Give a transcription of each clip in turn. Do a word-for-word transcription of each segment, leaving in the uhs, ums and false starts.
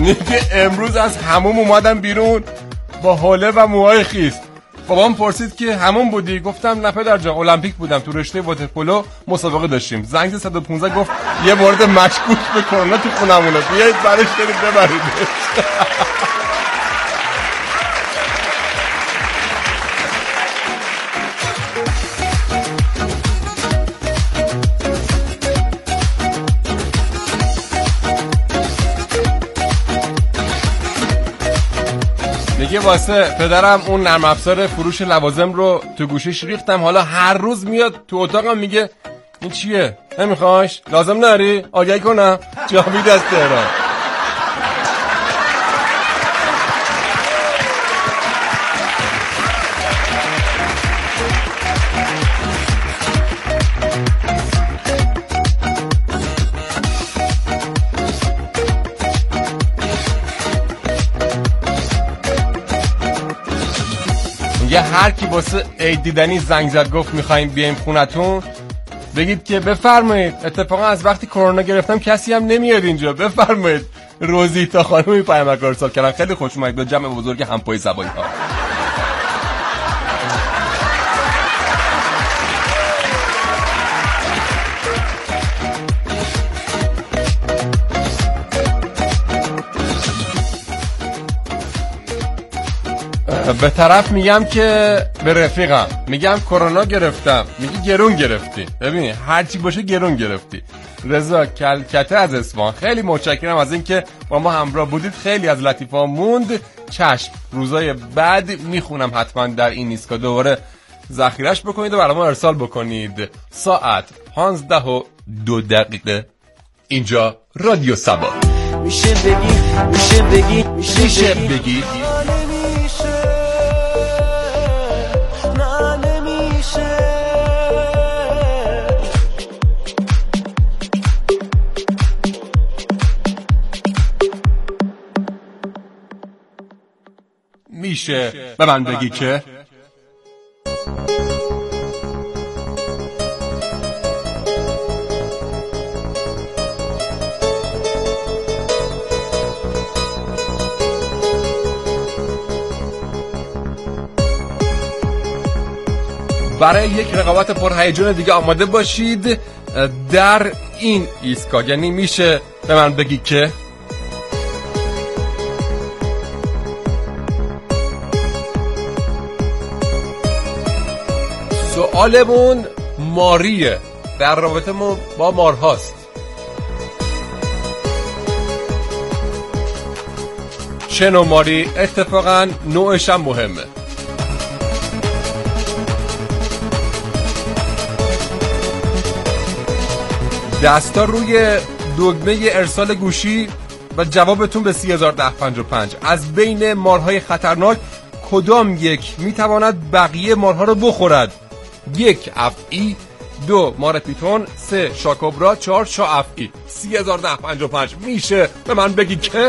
میگه امروز از حموم اومدم بیرون با حوله و موهای خیس. بابام پرسید که همون بودی؟ گفتم نه پدر جان، المپیک بودم، تو رشته واترپولو مسابقه داشتیم. زنگ صد و پانزده گفت یه مورد مشکوک به کرونا تو خونمونه، بیایید برش برید ببرید. میگه واسه پدرم اون نرم افزار فروش لوازم رو تو گوشیش ریختم، حالا هر روز میاد تو اتاقم میگه این چیه؟ نمیخواش؟ لازم داری؟ آگهی کنم؟ جاوید از تهران. یه هر کی واسه عید دیدنی زنگ زد گفت میخوایم بیایم خونتون، بگید که بفرمایید. اتفاقا از وقتی کرونا گرفتم کسی هم نمیاد اینجا، بفرمایید. روزیتا خانمی پیامک ارسال کردن، خیلی خوش اومد به جمع بزرگ همپای سبایی ها. به طرف میگم که به رفیقم میگم کرونا گرفتم، میگه گرون گرفتی. ببین هرچی باشه گرون گرفتی. رضا کلکته از اصفهان، خیلی متشکرم از اینکه با ما همراه بودید. خیلی از لطیفا موند. چشم، روزای بعد میخونم حتما در این ایستگاه، دوباره ذخیرش بکنید و برای ما ارسال بکنید. ساعت پانزده و دو دقیقه اینجا رادیو سبا. میشه بگی میشه بگی میشه بگی میشه به من بگی که برای یک رقابت پرهیجان دیگه آماده باشید در این ایستگاه. یعنی میشه به من بگی که سوالمون ماریه، در رابطمون با مارهاست. چه نوع ماری؟ اتفاقا نوعش هم مهمه. دستا روی دکمه ارسال گوشی و جوابتون به سی هزار ده پنجاه و پنج. از بین مارهای خطرناک کدام یک میتواند بقیه مارها رو بخورد؟ یک افعی، دو مار پیتون، سه شاکوبرا، چهار شا افعی. سی هزار ده پنجاه و پنج. میشه به من بگی که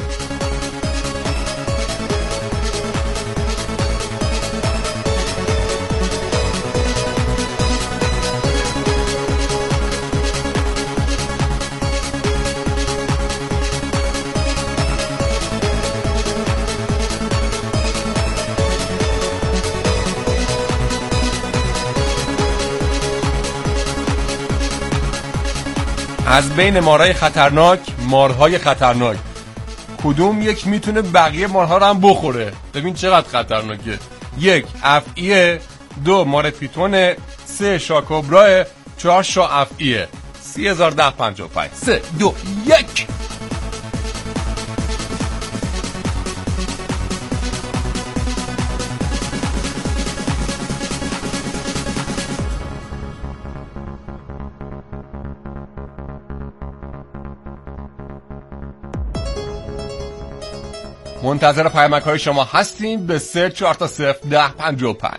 از بین مارهای خطرناک، مارهای خطرناک کدوم یک میتونه بقیه مارها رو هم بخوره؟ ببین چقدر خطرناکه. یک افعیه، دو مار پیتونه، سه شاکوبراه، چهار شا افعیه. سی هزار ده پنجاه و پنج. سه دو یک. منتظر پیامک های شما هستیم به سه چهار تا صفر ده پنجاه و پنج.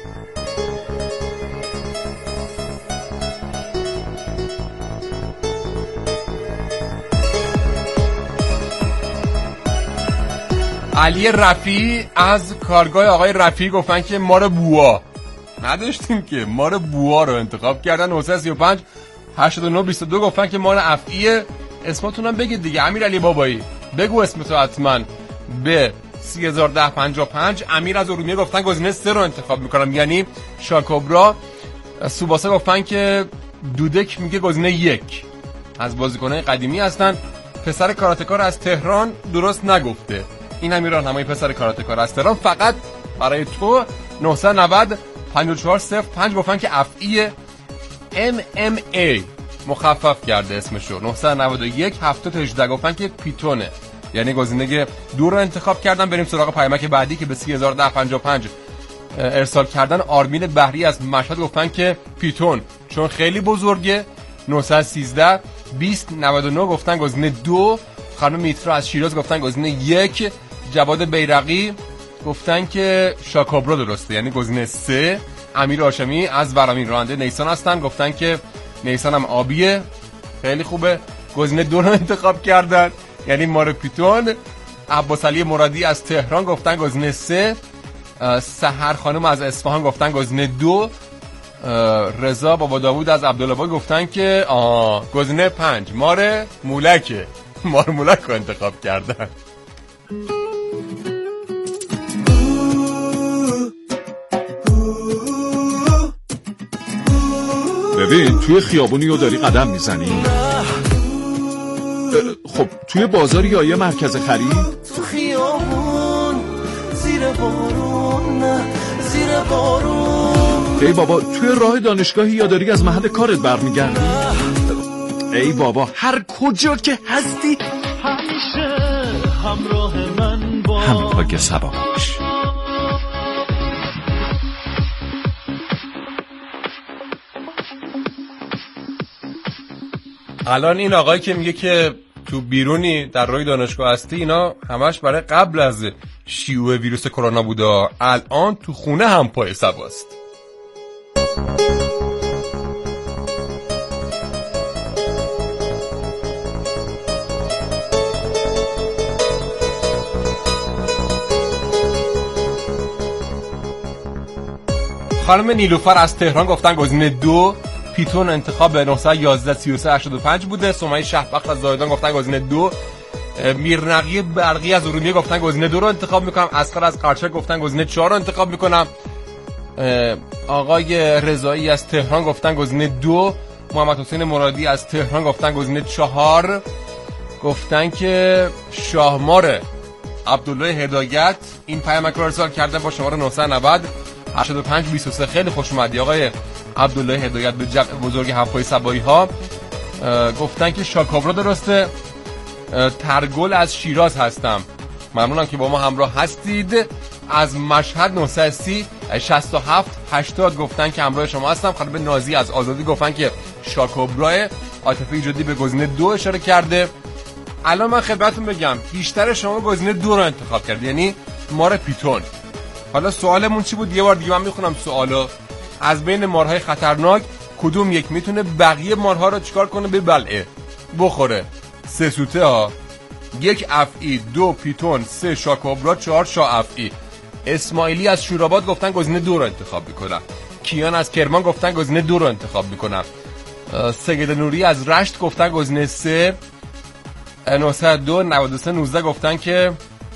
علی رفیعی از کارگاه آقای رفیعی گفتن که مار بوا نداشتیم که مار بوا رو انتخاب کردن. نه سی و پنج هشتاد و نه بیست و دو گفتن که مار افعیه. اسمتون هم بگید دیگه. امیرعلی بابایی بگو اسمتو حتما به سی هزار و ده پنجاه و پنج. امیر از ارومیه گفتن گزینه سه رو انتخاب میکنم، یعنی شاکوبرا. سوباسا گفتن که دودک میگه گزینه یک. از بازیکنان قدیمی هستن. پسر کاراتکار از تهران درست نگفته. این هم ایران همه پسر کاراتکار از تهران. فقط برای تو نه نه صفر پنج چهار صفر پنج گفتن که افعی ام ام ای مخفف کرده اسمشو. نه نه یک هفتاد و هجده گفتن که پیتونه، یعنی گزینه دو رو انتخاب کردن. بریم سراغ پیامک بعدی که به سی هزار و ده پنجاه و پنج ارسال کردن. آرمین بحری از مشهد گفتن که پیتون چون خیلی بزرگه. نه یک سه بیست نود و نه گفتن گزینه دو. خانم میترا از شیراز گفتن گزینه یک. جواد بیرقی گفتن که شاکوبرا درسته، یعنی گزینه سه. امیر هاشمی از ورامین راننده نیسان هستن، گفتن که نیسان هم آبیه، خیلی خوبه. گزینه دو رو انتخاب کردن، یعنی مار پیتون. عباس علی مرادی از تهران گفتن گزینه سه. سحر خانم از اصفهان گفتن گزینه دو. رضا بابا داوود از عبدالآباد گفتن که آه گزینه پنج مار مولکه. مار مولک رو انتخاب کردن. ببین توی خیابونی رو داری قدم میزنی؟ خب توی بازاری یا یه مرکز خرید؟ تو خیابون زیر بارون، نه زیر بارون. ای بابا توی راه دانشگاهی یا داری از محل کارت برمیگردی؟ ای بابا هر کجا که هستی همیشه همراه من باش، همراه سبا باش. الان این آقایی که میگه که تو بیرونی در روی دانشگاه هستی، اینا همش برای قبل از شیوع ویروس کرونا بوده. الان تو خونه هم پای سباست. خانم نیلوفر از تهران گفتن گزینه دو. پیتون انتخاب نه یک یک سه سه هشتاد و پنج بوده. سمیه شهبخت از زاهدان گفتن گزینه دو. میرنقی برقی از ارومیه گفتن گزینه دو رو انتخاب میکنم. اسقر از قرچک گفتن گزینه چهار رو انتخاب میکنم. آقای رضایی از تهران گفتن گزینه دو. محمد حسین مرادی از تهران گفتن گزینه چهار. گفتن که شاهمار. عبدالله هدایت این پیامک رو ارسال کرده با شماره نه نه صفر هشتاد و پنج بیست و سه. خیلی خوش اومدی آقای عبدالله هدایت به جمع بزرگ همپای سبایی ها. گفتن که شاکوبرا درسته. ترگل از شیراز هستم، ممنونم که با ما همراه هستید. از مشهد نه سی شصت و هفت هشتاد گفتن که همراه شما هستم. خانم نازی از آزادی گفتن که شاکوبرا. عاطفه ایجادی به گزینه دو اشاره کرده. الان من خدمتتون بگم بیشتر شما گزینه دو رو انتخاب کرد، یعنی مار پیتون. حالا سوالمون چی بود؟ یه بار دیگه من میخونم سوالو. از بین مارهای خطرناک کدوم یک میتونه بقیه مارها رو چیکار کنه؟ به بلعه بخوره. سه سوته ها. یک افعی، دو پیتون، سه شاکوبرا، چهار شاه افعی. اسماعیلی از شوراباد گفتن گزینه دو رو انتخاب میکنم. کیان از کرمان گفتن گزینه دو رو انتخاب میکنم. سید نوری از رشت گفتن گزینه سه. نه دو نود و سه نوزده گفتن که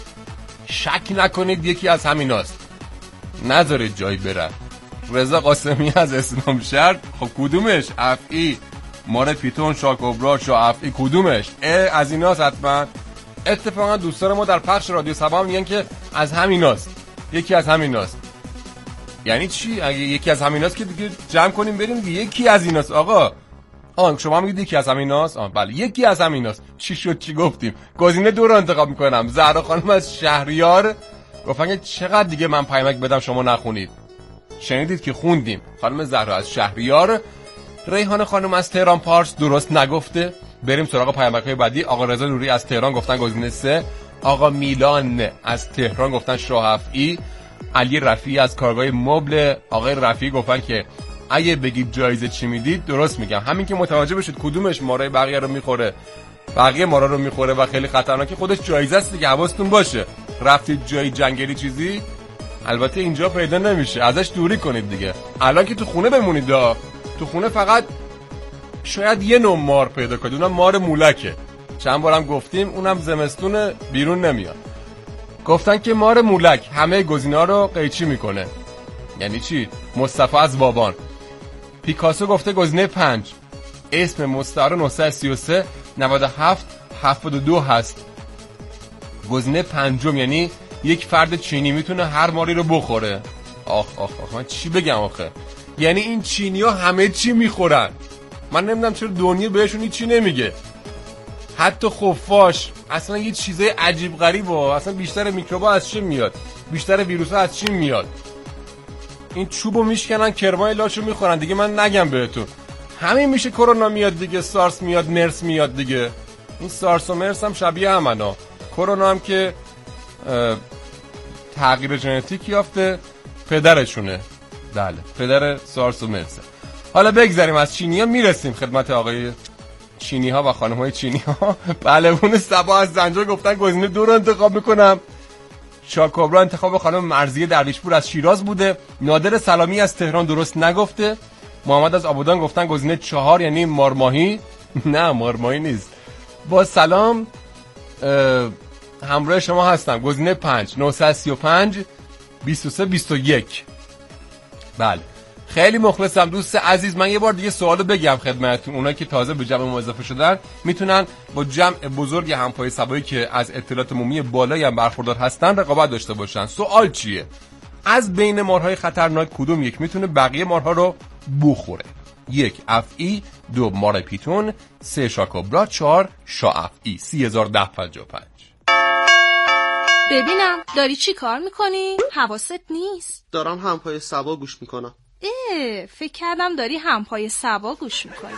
شک نکنید یکی از همیناست، نذارید جایی بره. رضا قاسمی از اسلام شهر خب کدومش؟ افعی، مار پیتون، شاکوبرا، شاه افعی، کدومش؟ از ایناست حتما. اتفاقا دوستان ما در پخش رادیو سبا میگن که از همیناست، یکی از همیناست. یعنی چی؟ اگه یکی از همیناست که دیگه جمع کنیم بریم دیگه. یکی از ایناست آقا. آن شما میگید یکی از همیناست؟ آ بله یکی از همیناست. چی شد چی گفتیم؟ گزینه دو رو انتخاب میکنم. زهرا خانم از شهریار گفتن که چقدر دیگه من پیامک بدم شما نخونید؟ شنیدید که خوندیم. خانم زهرا از شهریار. ریحان خانم از تهران پارس درست نگفته. بریم سراغ پیامک‌های بعدی. آقا رضا نوری از تهران گفتن گزینه سه. آقا میلان از تهران گفتن شاه افعی. علی رفیعی از کارگاه مبل. آقای رفیعی گفتن که اگه بگید جایزه چی میدید درست میگم. همین که متوجه بشید کدومش مارای بقیه رو میخوره، بقیه مارا رو میخوره و خیلی خطرناکه، خودش جایزه است دیگه. حواستون باشه رفتید جای جنگلی چیزی، البته اینجا پیدا نمیشه، ازش دوری کنید دیگه. الان که تو خونه بمونید دا. تو خونه فقط شاید یه نوع مار پیدا کنید، اونم مار مولکه. چند بارم گفتیم، اونم زمستون بیرون نمیاد. گفتن که مار مولک همه گزینه‌ها رو قیچی میکنه. یعنی چی؟ مصطفی از بابان. پیکاسو گفته گزینه پنج، اسم مستعار نهصد و سی و سه نود و هفت هفتاد و دو هست. گزینه پنجم یعنی یک فرد چینی میتونه هر ماری رو بخوره. آخ آخ آخ من چی بگم آخه؟ یعنی این چینی ها همه چی میخورن. من نمیدونم چرا دنیا بهشون هیچی نمیگه. حتی خفاش اصلا یه چیزای عجیب غریبه. اصلا بیشتر میکروبا از چی میاد؟ بیشتر ویروسا از چی میاد؟ این چوبو میشکنن، کرمای لاشو میخورن دیگه. من نگم بهتون همین میشه کرونا میاد دیگه، سارس میاد، مرس میاد دیگه. این سارس و مرس هم شبیه همنا. کرونا هم که تغییر ژنتیک یافته، پدرشونه. بله پدر سارس و مرس. حالا بگذاریم از چینی ها، میرسیم خدمت آقای چینی ها و خانم های چینی ها. بله اون سبا از زنجان گفتن گزینه دو رو انتخاب میکنم. شاکوبرا انتخاب خانم مرضیه درویشپور از شیراز بوده. نادر سلامی از تهران درست نگفته. محمد از آبادان گفتن گزینه چهار یعنی مارماهی. نه مارماهی نیست. با سلام همراه شما هستم. گزینه پنج نهصد و سی و پنج بیست و سه بیست و یک. بله خیلی مخلصم دوست عزیز. من یه بار دیگه سوالو بگم خدمتتون. اونایی که تازه به جمع ما اضافه شدن میتونن با جمع بزرگ همپای سبایی که از اطلاعات عمومی بالایی هم برخوردار هستن رقابت داشته باشن. سوال چیه؟ از بین مارهای خطرناک کدوم یک میتونه بقیه مارها رو بخوره؟ یک افعی، دو مار پیتون، سه شاکوبرا، چهار شاافعی. سی هزار و ده پنجاه و پنج. ببینم داری چی کار میکنی؟ حواست نیست. دارم همپای سبا گوش میکنم. اه فکر کردم داری همپای سبا گوش میکنی.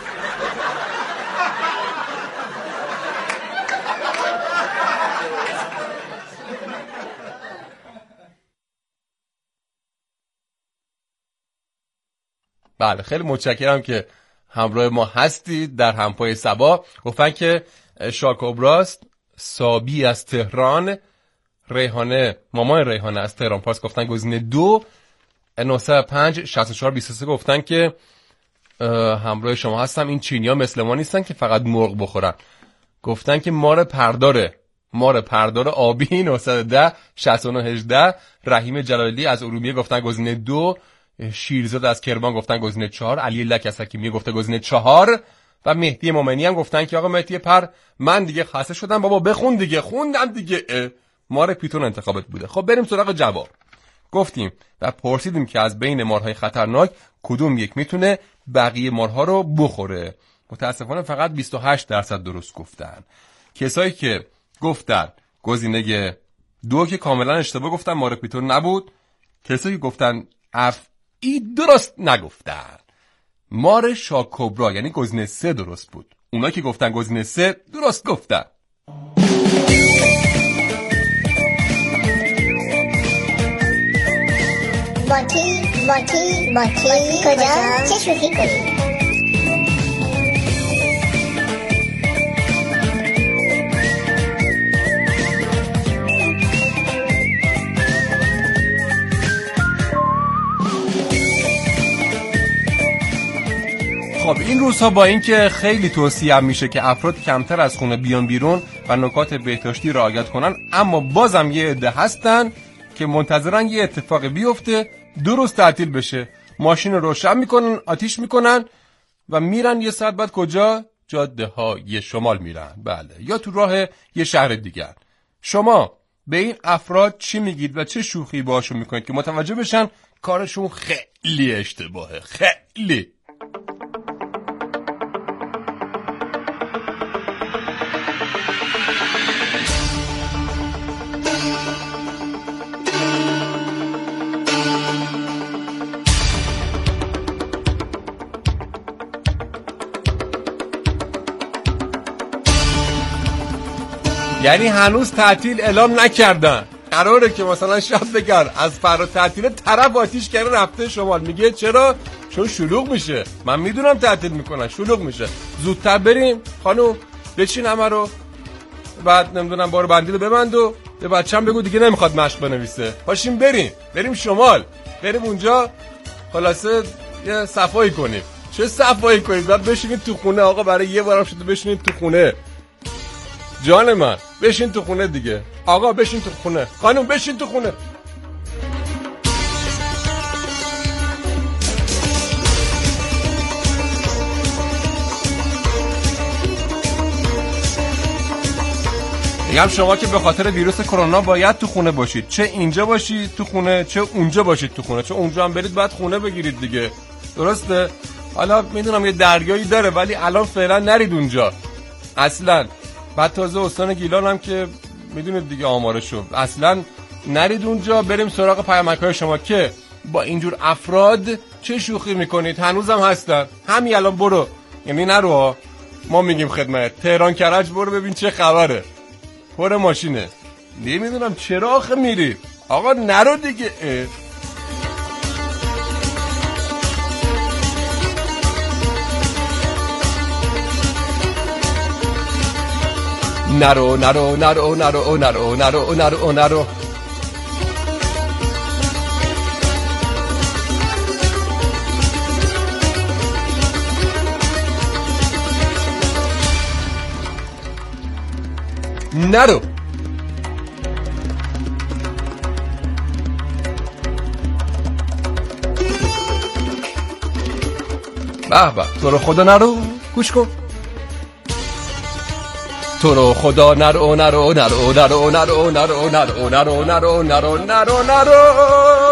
بله خیلی متشکرم که همراه ما هستید در همپای سبا. گفتن که شاکوبراست، سابی از تهران، ریحانه مامان ریحانه از تهران پاس گفتن گزینه دو. نهصد و پنج شصت و چهار بیست و سه گفتن که همراه شما هستم. این چینی‌ها مثل ما نیستن که فقط مرغ بخورن. گفتن که مار پرداره، مار پردار آبی. نهصد و ده شصت و نه هجده. رحیم جلالی از ارومیه گفتن گزینه دو. شیرزاد از کرمان گفتن گزینه چهار. علی لک از حکیمیه گفته گزینه چهار. و مهدی مومنی هم گفتن که آقا مهدی پر من دیگه خسته شدم بابا بخون دیگه. خوندم دیگه. مار پیتون انتخابت بوده. خب بریم سراغ جواب. گفتیم و پرسیدیم که از بین مارهای خطرناک کدوم یک میتونه بقیه مارها رو بخوره. متاسفانه فقط بیست و هشت درصد درست گفتن. کسایی که گفتن گزینه دو که کاملا اشتباه گفتن، مار پیتون نبود. کسایی که گفتن افعی درست نگفتن. مار شاکوبرا یعنی گزینه سه درست بود. اونایی که گفتن گزینه سه درست گفتن. باتی باتی باتی کجا؟ چه شوخی کنی؟ خب این روزها با اینکه خیلی توصیه میشه که افراد کمتر از خونه بیان بیرون و نکات بهداشتی رعایت کنن، اما بازم یه عده هستن که منتظرن یه اتفاق بیفته دو روز تعطیل بشه. ماشین رو روشن میکنن، آتیش میکنن و میرن یه ساعت بعد کجا؟ جاده های شمال میرن. بله یا تو راه یه شهر دیگر. شما به این افراد چی میگید و چه شوخی باشون میکنید که متوجه بشن کارشون خیلی اشتباهه؟ خیلی. یعنی هنوز تعطیل اعلام نکردن. قراره که مثلا شب بگر از فردا تعطیل طرف آتیش کرده رفته شمال. میگه چرا؟ چون شلوغ میشه. من میدونم تعطیل میکنن، شلوغ میشه. زودتر بریم خانم بچین همه رو، بعد نمیدونم بار بندی رو ببند و به بچه‌م بگو دیگه نمیخواد مشق بنویسه. پاشیم بریم بریم شمال، بریم اونجا خلاصه یه صفایی کنیم. چه صفایی کنیم؟ بعد بشینیم تو خونه. آقا برای یه بارم شده بشینیم تو خونه. جان من بشین تو خونه دیگه. آقا بشین تو خونه، خانم بشین تو خونه. میگم شما که به خاطر ویروس کرونا باید تو خونه باشید، چه اینجا باشید تو خونه چه اونجا باشید تو خونه، چه اونجا هم برید باید خونه بگیرید دیگه، درسته؟ حالا میدونم یه دریایی داره ولی الان فعلا نرید اونجا اصلا. بعد تازه استان گیلان هم که میدونید دیگه آمارشو، اصلا نرید اونجا. بریم سراغ پیامک‌های شما که با اینجور افراد چه شوخی میکنید. هنوزم هستن، همین الان برو، یعنی نرو، ما میگیم خدمت تهران کرج برو ببین چه خبره، پر ماشینه. نمیدونم چرا آخه میری آقا، نرو دیگه. نرو نرو نرو نرو نرو نرو نرو نرو نرو. به به، تو رو خدا نرو، گوش کن. تو رو خدا نرو نرو نرو نرو نرو نرو نرو نرو نرو نرو نرو نرو.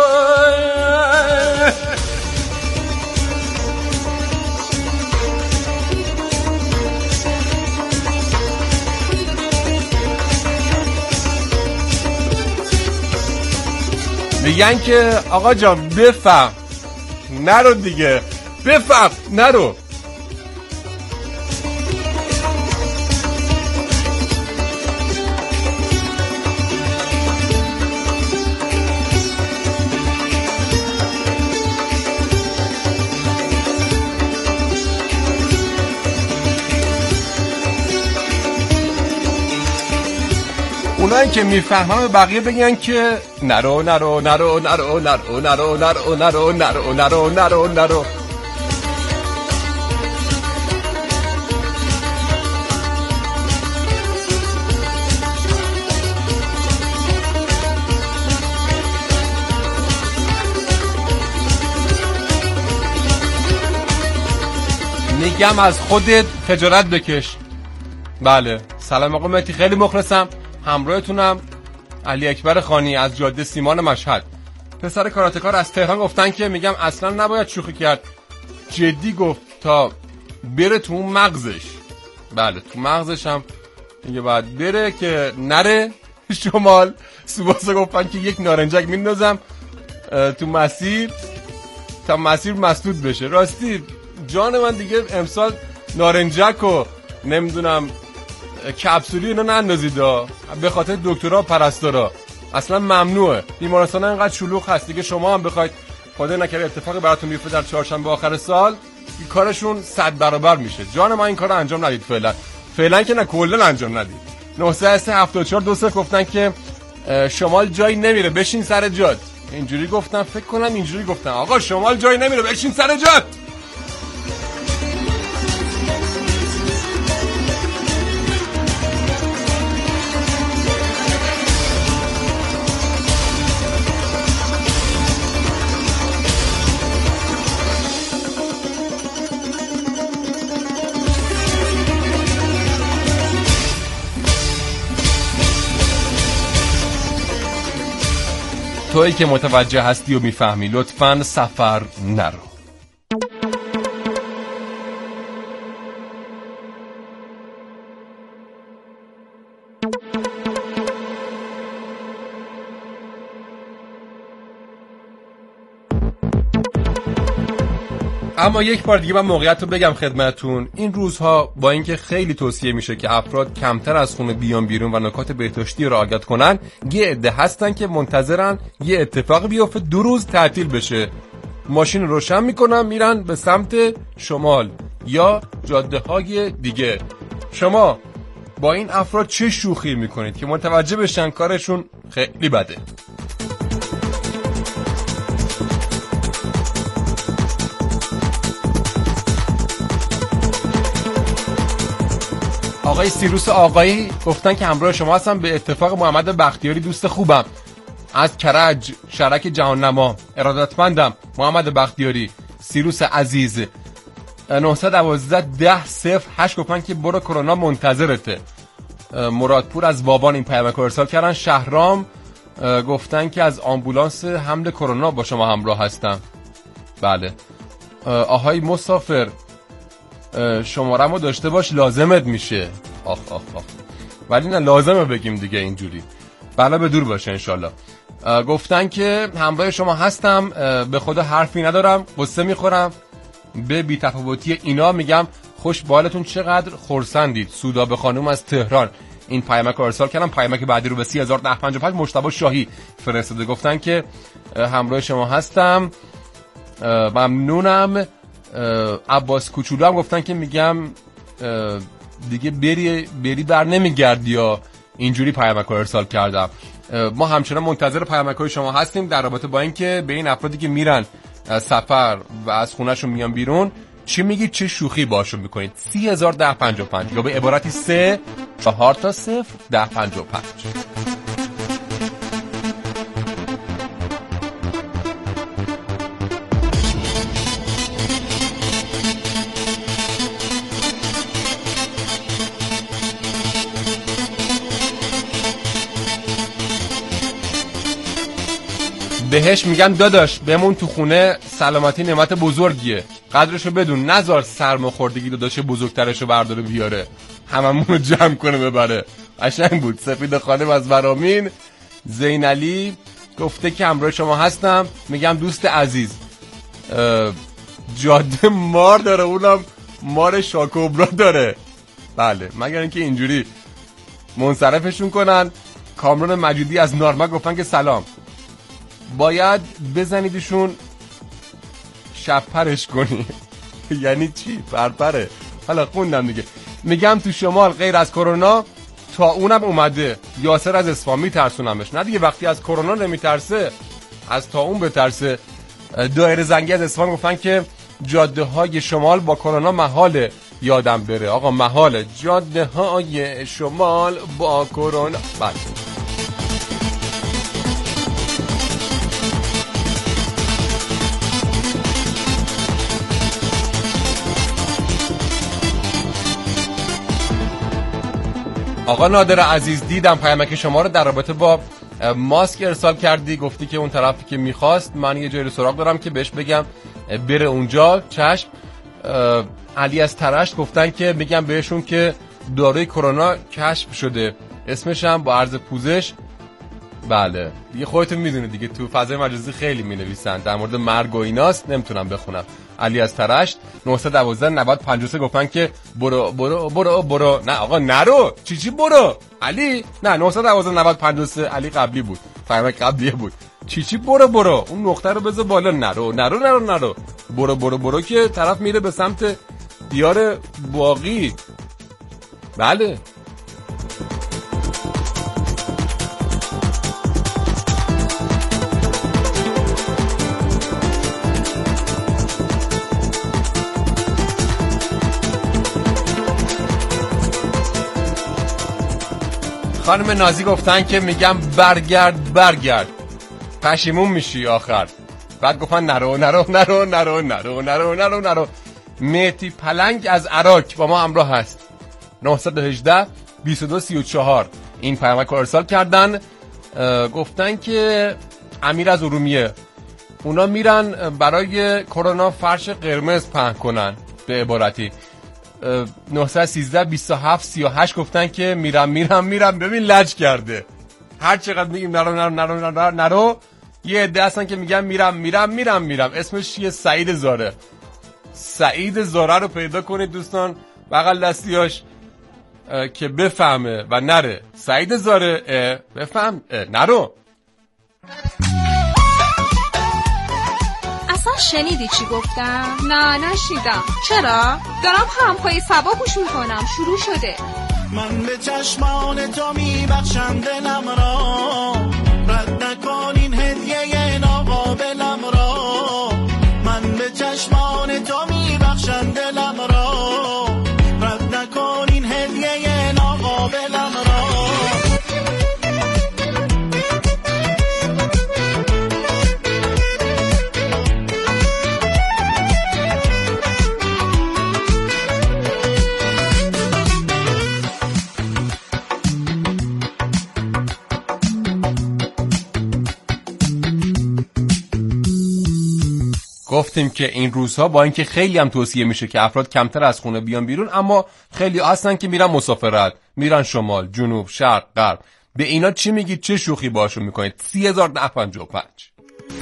میگن که آقا جان بفهم، نرو دیگه، بفهم نرو. اونایی که میفهمن به بقیه بگن که نرو نرو نرو نرو نرو نرو نرو نرو نرو نرو نرو نرو. میگم از خودت خجالت بکش. بله سلام آقا مهدی، خیلی مخلصم، همراهتونم. علی اکبر خانی از جاده سیمان مشهد. پسر کاراتکار از تهران گفتن که میگم اصلا نباید شوخی کرد، جدی گفت تا بره تو اون مغزش. بله تو مغزش هم میگه باید بره که نره شمال. سوباسا گفتن که یک نارنجک میندازم تو مسیر تا مسیر مسدود بشه. راستی جان من دیگه امسال نارنجک و نمیدونم کپسولی اینا نندازید به خاطر دکترها پرستارا، اصلا ممنوعه. بیمارستان اینقدر شلوغ هست دیگه، شما هم بخواید خدا نکنه اتفاقی براتون بیفته در چهارشنبه آخر سال کارشون صد برابر میشه. جان ما این کارو انجام ندید فعلا، فعلا که نه کلا انجام ندید. نه سه سه هفت چهار دو سه گفتن که شمال جایی نمیره بشین سر جات. اینجوری گفتن، فکر کنم اینجوری گفتن آقا شمال جایی نمیره بشین سر جات. تویی که متوجه هستی و میفهمی لطفاً سفر نرو. اما یک بار دیگه من موقعیت رو بگم خدمتون، این روزها با اینکه خیلی توصیه میشه که افراد کمتر از خونه بیان بیرون و نکات بهداشتی رو رعایت کنن، یه عده هستن که منتظرن یه اتفاق بیفته دو روز تعطیل بشه، ماشین روشن میکنن میرن به سمت شمال یا جاده های دیگه. شما با این افراد چه شوخی میکنید که متوجه بشن کارشون خیلی بده؟ آقای سیروس آقایی گفتن که همراه شما هستم. به اتفاق محمد بختیاری دوست خوبم از کرج شرک جهان نما. ارادتمندم محمد بختیاری. سیروس عزیز نه یک دو ده صفر هشت گفتن که برو کرونا منتظرته. مرادپور از بابان این پیامک رو ارسال کردن. شهرام گفتن که از آمبولانس حمل کرونا با شما همراه هستم. بله. آهای مسافر شماره‌مو داشته باش لازمت میشه. آخ آخ آخ. ولی نه لازمه بگیم دیگه اینجوری. بله به دور باشه انشالله. گفتن که همراه شما هستم. به خدا حرفی ندارم. قصه میخورم به بی‌تفاوتی اینا. میگم خوش بالتون چقدر خرسندید. سودابه خانم از تهران این پیامک رو ارسال کردم. پیامک بعدی رو به سه هزار ده پنجاه و پنج مجتبی شاهی فرستاده. گفتن که همراه شما هستم. ممنونم. عباس کوچولو هم گفتن که میگم دیگه بری بری بر نمیگردی یا اینجوری پیامک رو ارسال کردم. ما همچنان منتظر پیامک‌های شما هستیم در رابطه با اینکه به این افرادی که میرن سفر و از خونه‌شون میان بیرون چی میگید، چه شوخی باشون میکنید. سه هزار ده پنجاه و پنج یا به عبارتی سه چهار تا صفر ده پنجاه و پنج. بهش میگم داداش بمون تو خونه، سلامتی نعمت بزرگیه، قدرشو بدون، نزار سرماخوردگی داداش بزرگترشو برداره بیاره هممونو جمع کنه ببره. قشنگ بود. سفید خانم از ورامین. زینعلی گفته که همراه شما هستم. میگم دوست عزیز جاده مار داره، اونم مار شاکوبرا داره. بله مگر اینکه اینجوری منصرفشون کنن. کامران مجیدی از نارمک گفتن که سلام، باید بزنیدشون شب پرش کنی. یعنی چی؟ پرپره. حالا خوندم دیگه. میگم تو شمال غیر از کرونا تا اونم اومده. یاسر از اصفهان میترسونمش. نه دیگه وقتی از کرونا نمیترسه از تا اون بترسه. دایره زنگی از اصفهان گفتن که جاده های شمال با کرونا محاله یادم بره. آقا محاله جاده های شمال با کرونا. بله آقا نادر عزیز دیدم پیامک شما رو در رابطه با ماسک ارسال کردی. گفتی که اون طرفی که میخواست من یه جایی رو سراغ دارم که بهش بگم بره اونجا. چشم. علی از ترشت گفتن که میگم بهشون که داروی کرونا کشف شده، اسمش هم با عرض پوزش. بله دیگه خودتون میدونید دیگه تو فضای مجازی خیلی مینویسن در مورد مرگ و ایناست، نمیتونم بخونم. علی از ترشت نه یک دو نه پنج سه گفتن که برو برو برو برو. نه آقا نرو. چی چی برو علی؟ نه نه یک دو نه پنج سه علی قبلی بود، فهمه قبلیه بود. چی چی برو برو، اون نقطه رو بذار بالا. نرو نرو نرو نرو برو برو برو که طرف میره به سمت دیار باقی. بله خانم نازی گفتن که میگم برگرد برگرد پشیمون میشی آخر. بعد گفتن نرو نرو نرو نرو نرو نرو نرو نرو. مهدی پلنگ از عراق با ما همراه هست. نه یک هشت دو دو سه چهار این پیامک رو ارسال کردن. گفتن که امیر از ارومیه اونا میرن برای کرونا فرش قرمز پهن کنن به عبارتی. نه یک سه دو هفت سه هشت گفتن که میرم میرم میرم. ببین لج کرده، هر چقدر میگیم نرو نرو نرو نرو نرو یه عده هستن که میگن میرم میرم میرم میرم. اسمش چیه؟ سعید زاره. سعید زاره رو پیدا کنید دوستان بغل دستیاش که بفهمه و نره. سعید زاره بفهم نرو. اصلا شنیدی چی گفتم؟ نه نشیدم. چرا؟ دارم همپای سبا گوش میکنم. شروع شده. من به چشمان تو میبخشم دلم را، رد نکن این هدیه ناقابلم را. من به چشمان تو میبخشم دلم را، رد نکن این هدیه گفتیم که این روزها با اینکه خیلی هم توصیه میشه که افراد کمتر از خونه بیان بیرون، اما خیلی هستن که میرن مسافرت، میرن شمال، جنوب، شرق، غرب. به اینا چی میگید؟ چه شوخی باشون میکنید؟ سی هزار ده پنجاه و پنج.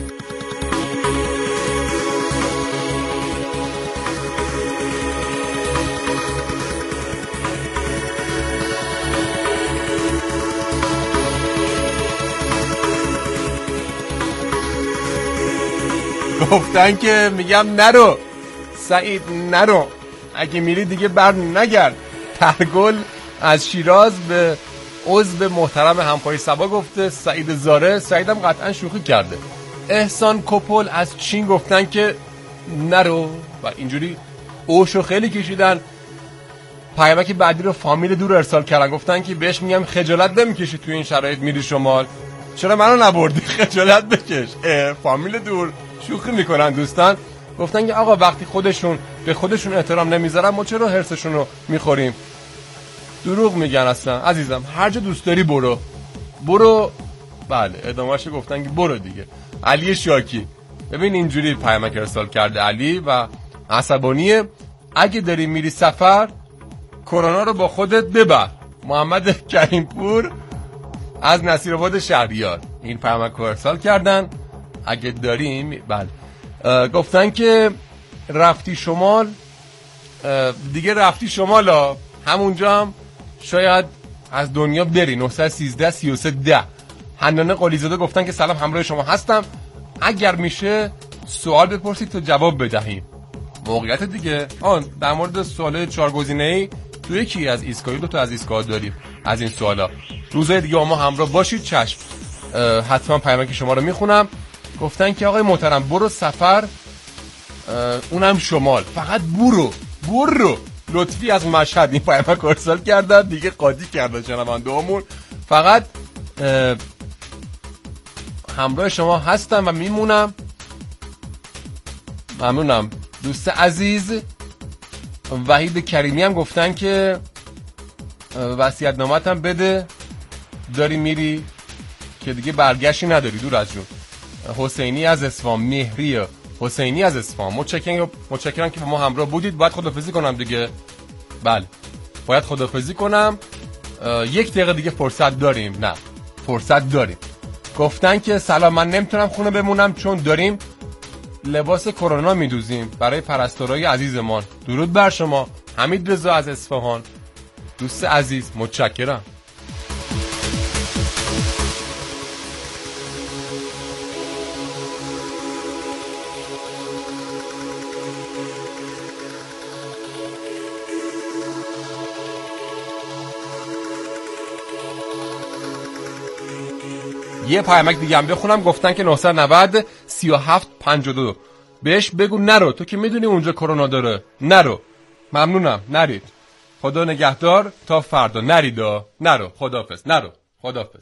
گفتن که میگم نرو سعید، نرو، اگه میری دیگه بر نگرد. ترگل از شیراز به عضو محترم همپای سبا گفته سعید زاره. سعیدم قطعا شوخی کرده. احسان کپل از چین گفتن که نرو و اینجوری اوشو خیلی کشیدن. پیامک بعدی رو فامیل دور ارسال کردن، گفتن که بهش میگم خجالت نمیکشی تو این شرایط میری شمال؟ چرا منو نبردی؟ خجالت بکش. فامیل دور شوخی میکنن دوستان. گفتن که آقا وقتی خودشون به خودشون احترام نمیذارن ما چرا هرسشون رو میخوریم؟ دروغ میگن اصلا عزیزم. هر جا دوست داری برو برو. بله ادامه‌اش گفتن که برو دیگه. علی شاکی ببین اینجوری پیامک ارسال کرده علی و عصبانیه. اگه داری میری سفر کرونا رو با خودت ببر. محمد کریمپور از نصیرآباد شهریار این پیامک رو ارسال کردن. اگه داریم بله گفتن که رفتی شمال دیگه، رفتی شمال ها همونجا هم شاید از دنیا بری. نه یک سه سی و سه ده. حنانه قلیزاده گفتن که سلام، همراه شما هستم، اگر میشه سوال بپرسید تا جواب بدهیم. موقعیت دیگه آن در مورد سوال چهار گزینه‌ای تو یکی از ایستگاه، دو تا از ایستگاه داریم از این سوالا. روزهای دیگه ما همراه باشید. چشم، حتما پیامک شما رو میخونم. گفتن که آقای محترم برو سفر، اونم شمال، فقط برو برو. لطفی از مشهد این پیامک ارسال کردن دیگه، قاطی کردن شنونده همون. فقط همراه شما هستم و میمونم. ممنونم دوست عزیز. وحید کریمی هم گفتن که وصیت‌نامه‌ت هم بده، داری میری که دیگه برگشتی نداری دور از جون. حسینی از اصفهان، مهری حسینی از اصفهان، متشکرم متشکرم که با ما همراه بودید. باید خداحافظی کنم دیگه. بله باید خداحافظی کنم. یک دقیقه دیگه فرصت داریم؟ نه فرصت داریم. گفتن که سلام، من نمیتونم خونه بمونم چون داریم لباس کرونا میدوزیم برای پرستارای عزیزمان. درود بر شما. حمید رضا از اصفهان دوست عزیز، متشکرم. یه پیامک دیگه هم بخونم. گفتن که نه نه صفر سه هفت پنج دو بهش بگو نرو، تو که میدونی اونجا کرونا داره، نرو. ممنونم، نرید. خدا نگهدار تا فردا. نرید، نرو. خداحافظ. نرو. خداحافظ.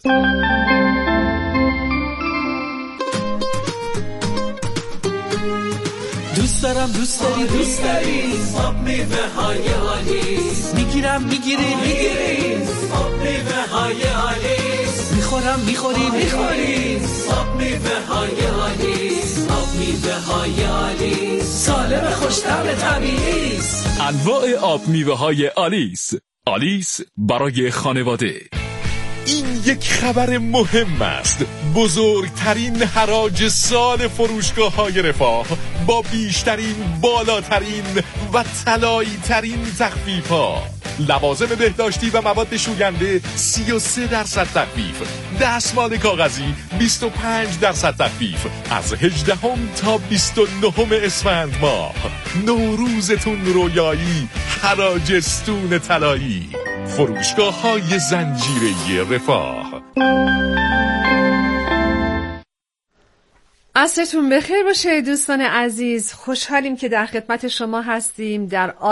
دوست دارم دوست داری دوست داری آب میوه های آلیس، میگیرم میگیری میگیری آب میوه های آلیس، میخورم میخوری میخوری آب میوه های آلیس، آب میوه های آلیس سالم خوش‌طعم طبیعی است. انواع آب میوه های آلیس. آلیس برای خانواده. این یک خبر مهم است. بزرگترین حراج سال فروشگاه های رفاه با بیشترین، بالاترین و طلایی ترین تخفیف ها. لوازم بهداشتی و مواد شوینده سی و سه درصد تخفیف. دستمال کاغذی بیست و پنج درصد تخفیف از هجدهم تا بیست و نهم اسفند ماه. نوروزتون رویایی، حراجستون طلایی. فروشگاه های زنجیره رفاه. عصرتون بخیر باشه دوستان عزیز. خوشحالیم که در خدمت شما هستیم در